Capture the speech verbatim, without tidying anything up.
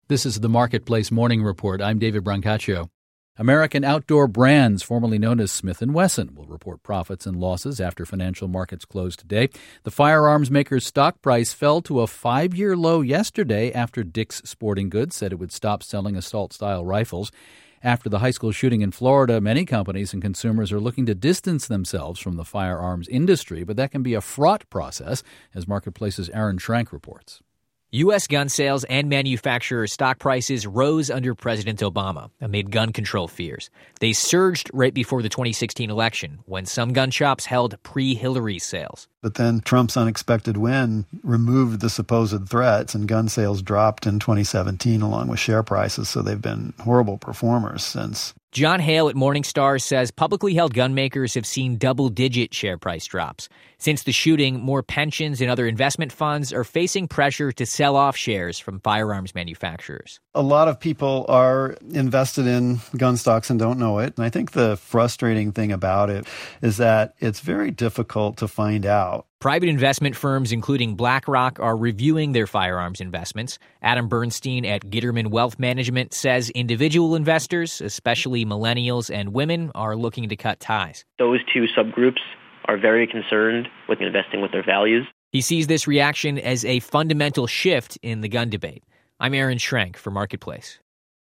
This is the Marketplace Morning Report. I'm David Brancaccio. American Outdoor Brands, formerly known as Smith and Wesson, will report profits and losses after financial markets close today. The firearms maker's stock price fell to a five-year low yesterday after Dick's Sporting Goods said it would stop selling assault-style rifles. After the high school shooting in Florida, many companies and consumers are looking to distance themselves from the firearms industry, but that can be a fraught process, as Marketplace's Aaron Schrank reports. U S gun sales and manufacturer stock prices rose under President Obama amid gun control fears. They surged right before the twenty sixteen election, when some gun shops held pre-Hillary sales. But then Trump's unexpected win removed the supposed threats, and gun sales dropped in twenty seventeen along with share prices, so they've been horrible performers since. John Hale at Morningstar says publicly held gun makers have seen double-digit share price drops. Since the shooting, more pensions and other investment funds are facing pressure to sell off shares from firearms manufacturers. A lot of people are invested in gun stocks and don't know it. And I think the frustrating thing about it is that it's very difficult to find out. Private investment firms, including BlackRock, are reviewing their firearms investments. Adam Bernstein at Gitterman Wealth Management says individual investors, especially millennials and women, are looking to cut ties. Those two subgroups are very concerned with investing with their values. He sees this reaction as a fundamental shift in the gun debate. I'm Aaron Schrank for Marketplace.